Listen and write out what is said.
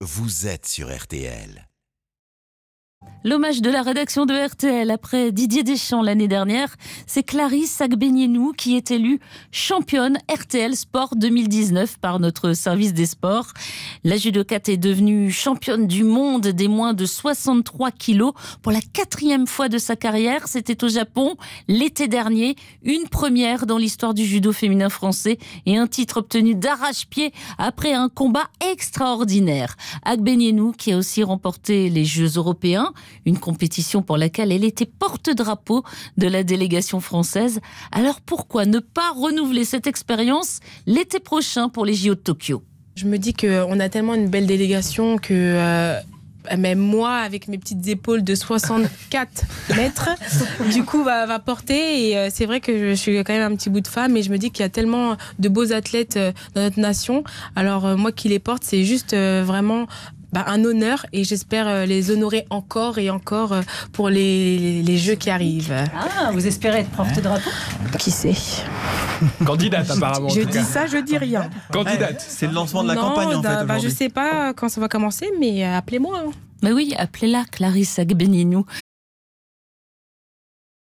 vous êtes sur RTL. L'hommage de la rédaction de RTL après Didier Deschamps l'année dernière, c'est Clarisse Agbenienou qui est élue championne RTL Sport 2019 par notre service des sports. La judokate est devenue championne du monde des moins de 63 kilos pour la 4e fois de sa carrière. C'était au Japon l'été dernier, une première dans l'histoire du judo féminin français et un titre obtenu d'arrache-pied après un combat extraordinaire. Agbenienou qui a aussi remporté les Jeux européens, une compétition pour laquelle elle était porte-drapeau de la délégation française. Alors pourquoi ne pas renouveler cette expérience l'été prochain pour les JO de Tokyo ? Je me dis qu'on a tellement une belle délégation que même moi, avec mes petites épaules de 64 mètres, du coup, va porter. Et c'est vrai que je suis quand même un petit bout de femme et je me dis qu'il y a tellement de beaux athlètes dans notre nation. Alors moi qui les porte, c'est juste vraiment un honneur et j'espère les honorer encore et encore pour les Jeux qui arrivent. Ah, vous espérez être porte-drapeau ? Qui sait ? Candidate apparemment. Je dis ça, je dis rien. Candidate. C'est le lancement de la campagne en fait aujourd'hui. Je sais pas quand ça va commencer, mais appelez-moi. Mais oui, appelez-la Clarisse Agbenienou.